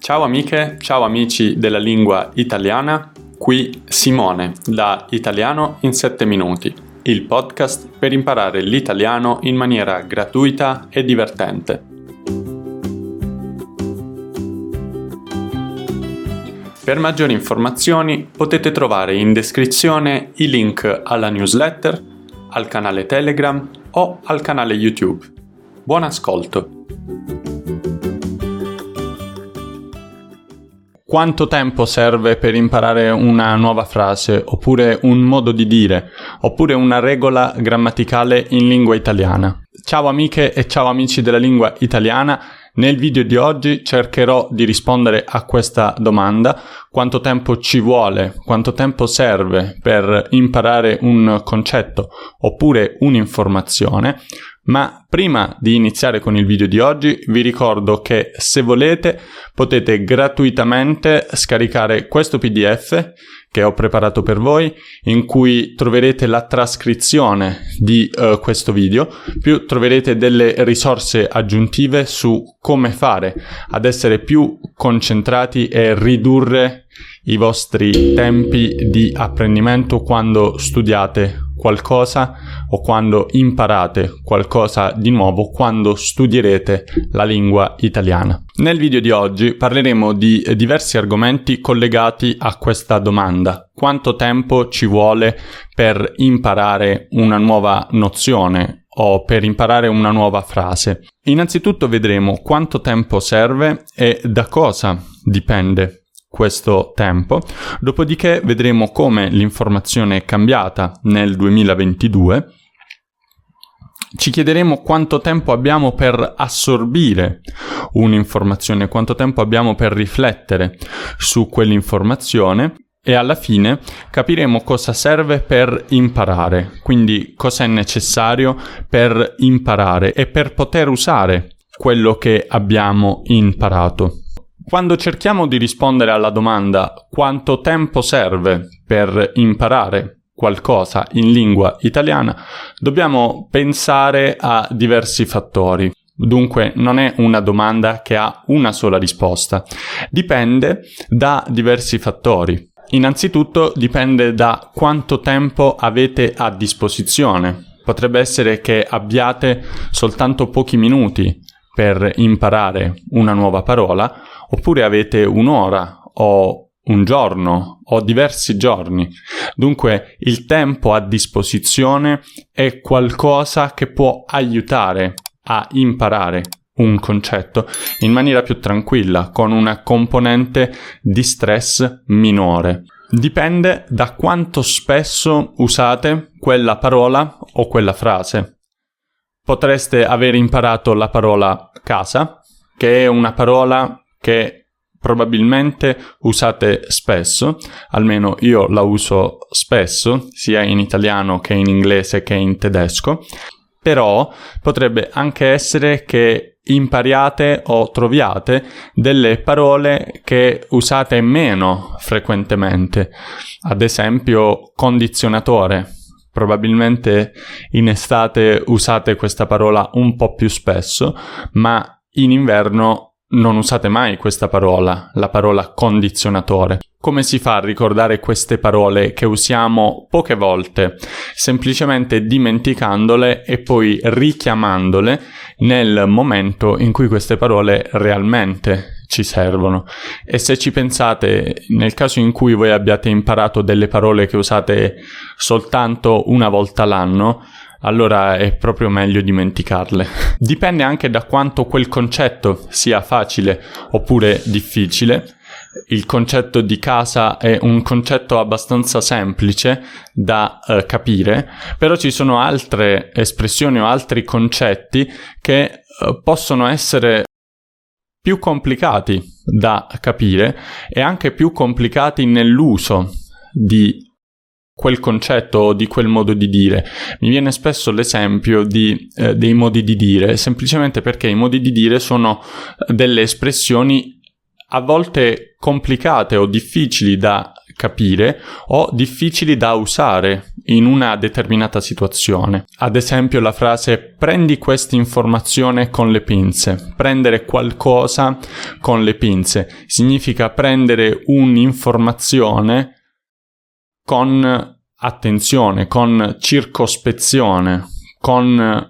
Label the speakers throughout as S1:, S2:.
S1: Ciao amiche, ciao amici della lingua italiana, qui Simone da Italiano in 7 minuti, il podcast per imparare l'italiano in maniera gratuita e divertente. Per maggiori informazioni potete trovare in descrizione i link alla newsletter, al canale Telegram o al canale YouTube. Buon ascolto! Quanto tempo serve per imparare una nuova frase, oppure un modo di dire, oppure una regola grammaticale in lingua italiana? Ciao amiche e ciao amici della lingua italiana. Nel video di oggi cercherò di rispondere a questa domanda: quanto tempo ci vuole, quanto tempo serve per imparare un concetto oppure un'informazione. Ma prima di iniziare con il video di oggi vi ricordo che se volete potete gratuitamente scaricare questo PDF che ho preparato per voi, in cui troverete la trascrizione di questo video, più troverete delle risorse aggiuntive su come fare ad essere più concentrati e ridurre i vostri tempi di apprendimento quando studiate qualcosa o quando imparate qualcosa di nuovo, quando studierete la lingua italiana. Nel video di oggi parleremo di diversi argomenti collegati a questa domanda: quanto tempo ci vuole per imparare una nuova nozione o per imparare una nuova frase. Innanzitutto vedremo quanto tempo serve e da cosa dipende questo tempo, dopodiché vedremo come l'informazione è cambiata nel 2022, ci chiederemo quanto tempo abbiamo per assorbire un'informazione, quanto tempo abbiamo per riflettere su quell'informazione e alla fine capiremo cosa serve per imparare, quindi cosa è necessario per imparare e per poter usare quello che abbiamo imparato. Quando cerchiamo di rispondere alla domanda quanto tempo serve per imparare qualcosa in lingua italiana, dobbiamo pensare a diversi fattori. Dunque non è una domanda che ha una sola risposta, dipende da diversi fattori. Innanzitutto dipende da quanto tempo avete a disposizione. Potrebbe essere che abbiate soltanto pochi minuti per imparare una nuova parola, oppure avete un'ora o un giorno o diversi giorni. Dunque il tempo a disposizione è qualcosa che può aiutare a imparare un concetto in maniera più tranquilla, con una componente di stress minore. Dipende da quanto spesso usate quella parola o quella frase. Potreste aver imparato la parola casa, che è una parola che probabilmente usate spesso, almeno io la uso spesso, sia in italiano che in inglese che in tedesco, però potrebbe anche essere che impariate o troviate delle parole che usate meno frequentemente, ad esempio condizionatore. Probabilmente in estate usate questa parola un po' più spesso, ma in inverno non usate mai questa parola, la parola condizionatore. Come si fa a ricordare queste parole che usiamo poche volte, semplicemente dimenticandole e poi richiamandole nel momento in cui queste parole realmente ci servono? E se ci pensate, nel caso in cui voi abbiate imparato delle parole che usate soltanto una volta l'anno, allora è proprio meglio dimenticarle. Dipende anche da quanto quel concetto sia facile oppure difficile. Il concetto di casa è un concetto abbastanza semplice da capire, però ci sono altre espressioni o altri concetti che possono essere più complicati da capire e anche più complicati nell'uso di quel concetto o di quel modo di dire. Mi viene spesso l'esempio dei modi di dire, semplicemente perché i modi di dire sono delle espressioni a volte complicate o difficili da capire o difficili da usare in una determinata situazione. Ad esempio la frase prendi questa informazione con le pinze. Prendere qualcosa con le pinze significa prendere un'informazione con attenzione, con circospezione, con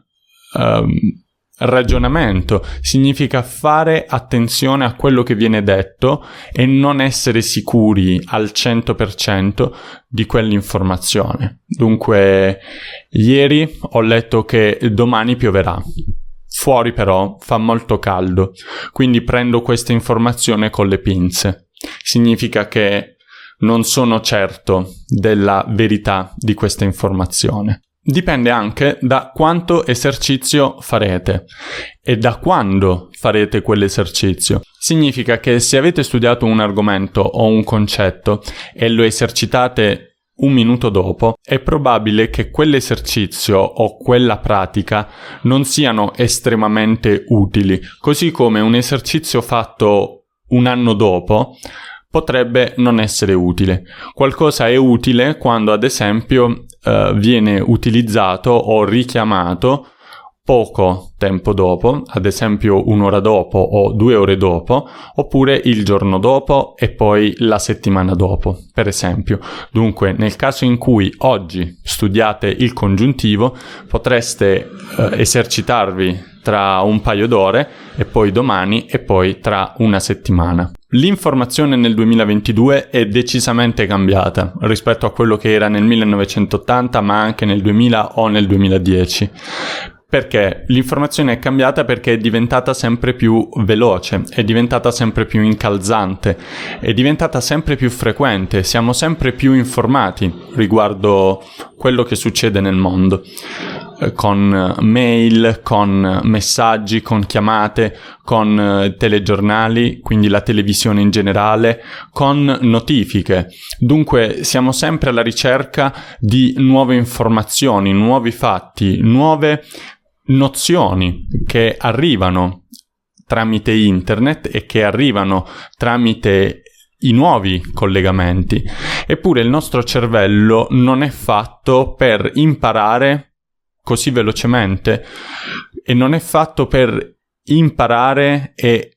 S1: ragionamento. Significa fare attenzione a quello che viene detto e non essere sicuri al 100% di quell'informazione. Dunque, ieri ho letto che domani pioverà. Fuori però fa molto caldo, quindi prendo questa informazione con le pinze. Significa che non sono certo della verità di questa informazione. Dipende anche da quanto esercizio farete e da quando farete quell'esercizio. Significa che se avete studiato un argomento o un concetto e lo esercitate un minuto dopo, è probabile che quell'esercizio o quella pratica non siano estremamente utili, così come un esercizio fatto un anno dopo potrebbe non essere utile. Qualcosa è utile quando, ad esempio, viene utilizzato o richiamato poco tempo dopo, ad esempio 1 ora dopo o 2 ore dopo, oppure il giorno dopo e poi la settimana dopo, per esempio. Dunque, nel caso in cui oggi studiate il congiuntivo, potreste esercitarvi tra un paio d'ore e poi domani e poi tra una settimana. L'informazione nel 2022 è decisamente cambiata rispetto a quello che era nel 1980, ma anche nel 2000 o nel 2010. Perché? L'informazione è cambiata perché è diventata sempre più veloce, è diventata sempre più incalzante, è diventata sempre più frequente, siamo sempre più informati riguardo quello che succede nel mondo, con mail, con messaggi, con chiamate, con telegiornali, quindi la televisione in generale, con notifiche. Dunque siamo sempre alla ricerca di nuove informazioni, nuovi fatti, nuove nozioni che arrivano tramite internet e che arrivano tramite i nuovi collegamenti. Eppure il nostro cervello non è fatto per imparare così velocemente e non è fatto per imparare e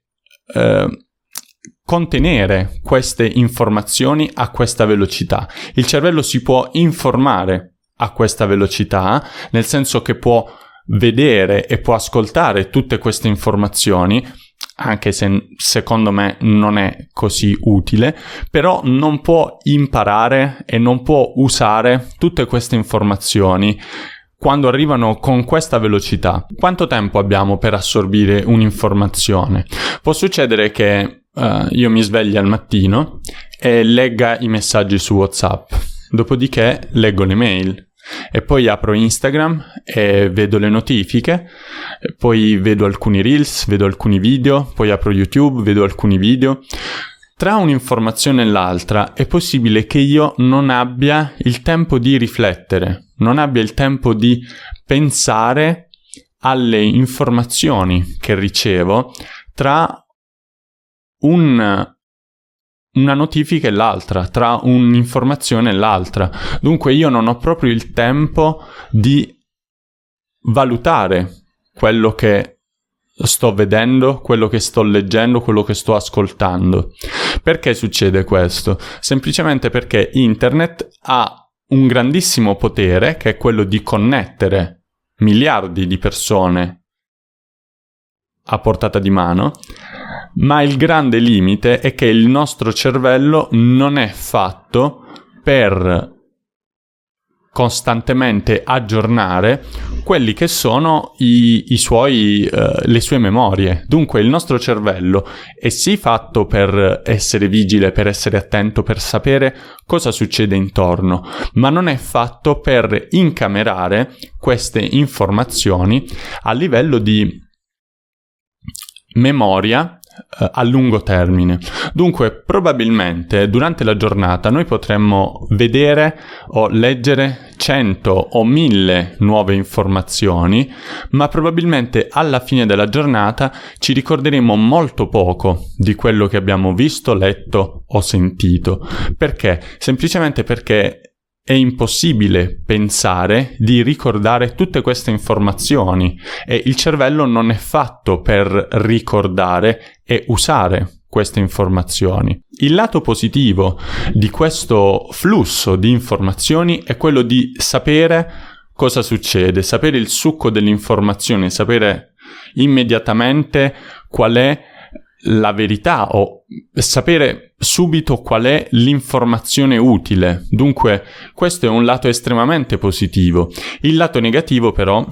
S1: contenere queste informazioni a questa velocità. Il cervello si può informare a questa velocità, nel senso che può vedere e può ascoltare tutte queste informazioni, anche se secondo me non è così utile, però non può imparare e non può usare tutte queste informazioni quando arrivano con questa velocità. Quanto tempo abbiamo per assorbire un'informazione? Può succedere che io mi svegli al mattino e legga i messaggi su WhatsApp, dopodiché leggo le mail e poi apro Instagram e vedo le notifiche, poi vedo alcuni reels, vedo alcuni video, poi apro YouTube, vedo alcuni video. Tra un'informazione e l'altra è possibile che io non abbia il tempo di riflettere, non abbia il tempo di pensare alle informazioni che ricevo tra una notifica e l'altra, tra un'informazione e l'altra. Dunque io non ho proprio il tempo di valutare quello che sto vedendo, quello che sto leggendo, quello che sto ascoltando. Perché succede questo? Semplicemente perché internet ha un grandissimo potere, che è quello di connettere miliardi di persone a portata di mano, ma il grande limite è che il nostro cervello non è fatto per costantemente aggiornare quelli che sono le sue memorie. Dunque il nostro cervello è sì fatto per essere vigile, per essere attento, per sapere cosa succede intorno, ma non è fatto per incamerare queste informazioni a livello di memoria a lungo termine. Dunque, probabilmente durante la giornata noi potremmo vedere o leggere 100 o 1000 nuove informazioni, ma probabilmente alla fine della giornata ci ricorderemo molto poco di quello che abbiamo visto, letto o sentito. Perché? Semplicemente perché è impossibile pensare di ricordare tutte queste informazioni e il cervello non è fatto per ricordare e usare queste informazioni. Il lato positivo di questo flusso di informazioni è quello di sapere cosa succede, sapere il succo dell'informazione, sapere immediatamente qual è la verità o sapere subito qual è l'informazione utile. Dunque, questo è un lato estremamente positivo. Il lato negativo però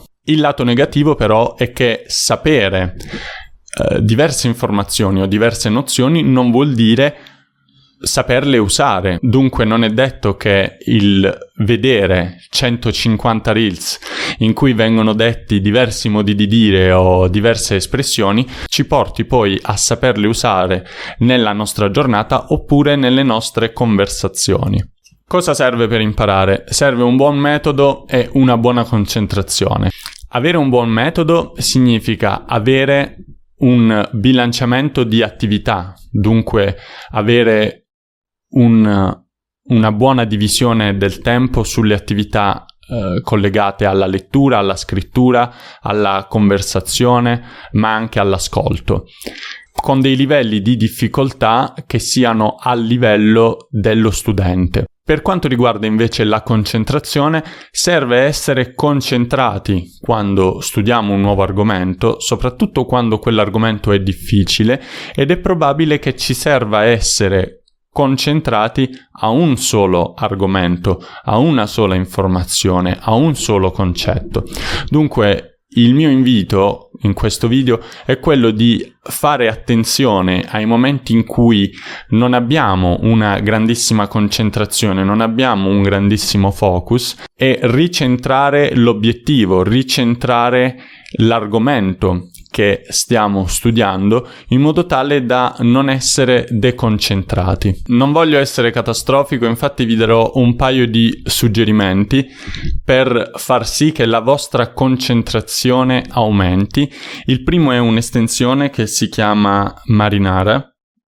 S1: è che sapere diverse informazioni o diverse nozioni non vuol dire saperle usare. Dunque non è detto che il vedere 150 reels in cui vengono detti diversi modi di dire o diverse espressioni ci porti poi a saperle usare nella nostra giornata oppure nelle nostre conversazioni. Cosa serve per imparare? Serve un buon metodo e una buona concentrazione. Avere un buon metodo significa avere un bilanciamento di attività, dunque avere una buona divisione del tempo sulle attività collegate alla lettura, alla scrittura, alla conversazione, ma anche all'ascolto, con dei livelli di difficoltà che siano al livello dello studente. Per quanto riguarda invece la concentrazione, serve essere concentrati quando studiamo un nuovo argomento, soprattutto quando quell'argomento è difficile, ed è probabile che ci serva essere concentrati a un solo argomento, a una sola informazione, a un solo concetto. Dunque, il mio invito in questo video è quello di fare attenzione ai momenti in cui non abbiamo una grandissima concentrazione, non abbiamo un grandissimo focus e ricentrare l'obiettivo, ricentrare l'argomento che stiamo studiando in modo tale da non essere deconcentrati. Non voglio essere catastrofico, infatti vi darò un paio di suggerimenti per far sì che la vostra concentrazione aumenti. Il primo è un'estensione che si chiama Marinara,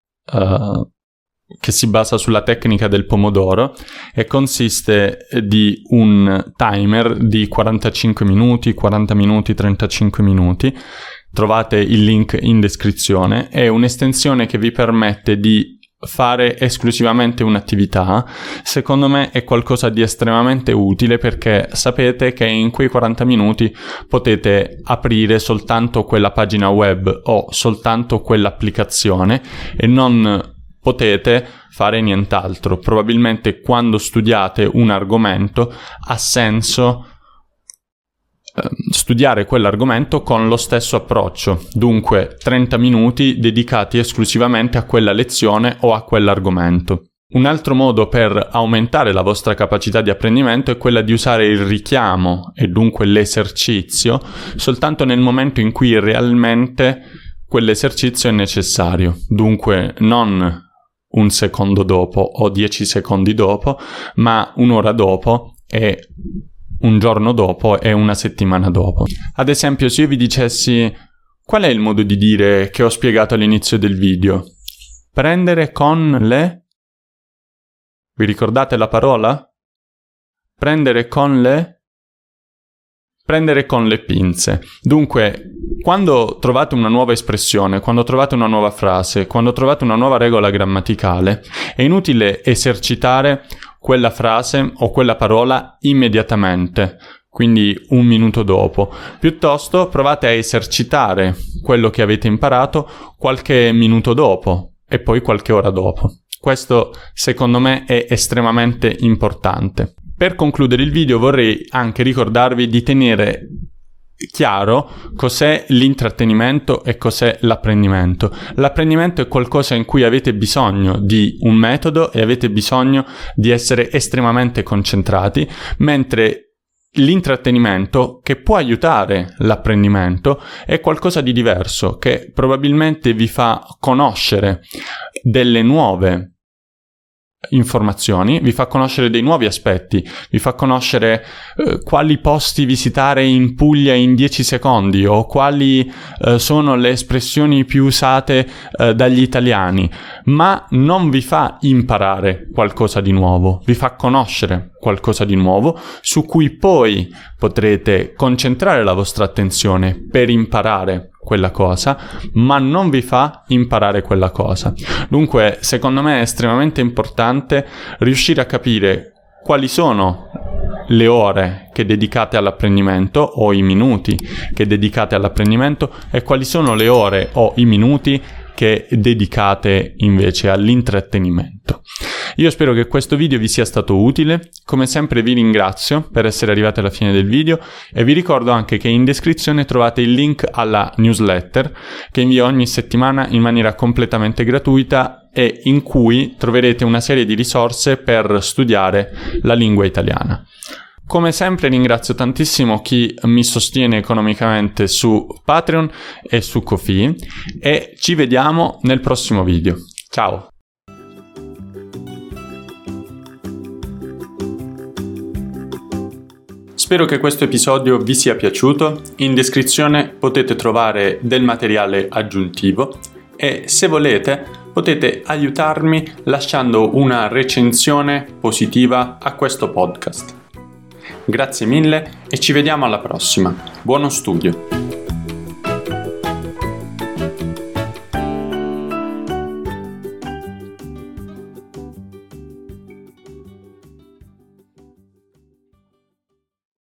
S1: che si basa sulla tecnica del pomodoro e consiste di un timer di 45 minuti, 40 minuti, 35 minuti. Trovate il link in descrizione. È un'estensione che vi permette di fare esclusivamente un'attività. Secondo me è qualcosa di estremamente utile perché sapete che in quei 40 minuti potete aprire soltanto quella pagina web o soltanto quell'applicazione e non potete fare nient'altro. Probabilmente quando studiate un argomento ha senso studiare quell'argomento con lo stesso approccio, dunque 30 minuti dedicati esclusivamente a quella lezione o a quell'argomento. Un altro modo per aumentare la vostra capacità di apprendimento è quella di usare il richiamo e dunque l'esercizio soltanto nel momento in cui realmente quell'esercizio è necessario, dunque non un secondo dopo o 10 secondi dopo, ma un'ora dopo e un giorno dopo e una settimana dopo. Ad esempio, se io vi dicessi qual è il modo di dire che ho spiegato all'inizio del video? Prendere con le... Vi ricordate la parola? Prendere con le... Prendere con le pinze. Dunque, quando trovate una nuova espressione, quando trovate una nuova frase, quando trovate una nuova regola grammaticale, è inutile esercitare quella frase o quella parola immediatamente, quindi un minuto dopo. Piuttosto provate a esercitare quello che avete imparato qualche minuto dopo e poi qualche ora dopo. Questo, secondo me, è estremamente importante. Per concludere il video vorrei anche ricordarvi di tenere chiaro cos'è l'intrattenimento e cos'è l'apprendimento. L'apprendimento è qualcosa in cui avete bisogno di un metodo e avete bisogno di essere estremamente concentrati, mentre l'intrattenimento, che può aiutare l'apprendimento, è qualcosa di diverso, che probabilmente vi fa conoscere delle nuove informazioni, vi fa conoscere dei nuovi aspetti, vi fa conoscere quali posti visitare in Puglia in 10 secondi o quali sono le espressioni più usate dagli italiani, ma non vi fa imparare qualcosa di nuovo, vi fa conoscere qualcosa di nuovo su cui poi potrete concentrare la vostra attenzione per imparare quella cosa, ma non vi fa imparare quella cosa. Dunque, secondo me è estremamente importante riuscire a capire quali sono le ore che dedicate all'apprendimento o i minuti che dedicate all'apprendimento e quali sono le ore o i minuti che dedicate invece all'intrattenimento. Io spero che questo video vi sia stato utile. Come sempre vi ringrazio per essere arrivati alla fine del video e vi ricordo anche che in descrizione trovate il link alla newsletter che invio ogni settimana in maniera completamente gratuita e in cui troverete una serie di risorse per studiare la lingua italiana. Come sempre ringrazio tantissimo chi mi sostiene economicamente su Patreon e su Ko-fi e ci vediamo nel prossimo video. Ciao! Spero che questo episodio vi sia piaciuto. In descrizione potete trovare del materiale aggiuntivo e se volete potete aiutarmi lasciando una recensione positiva a questo podcast. Grazie mille e ci vediamo alla prossima. Buono studio!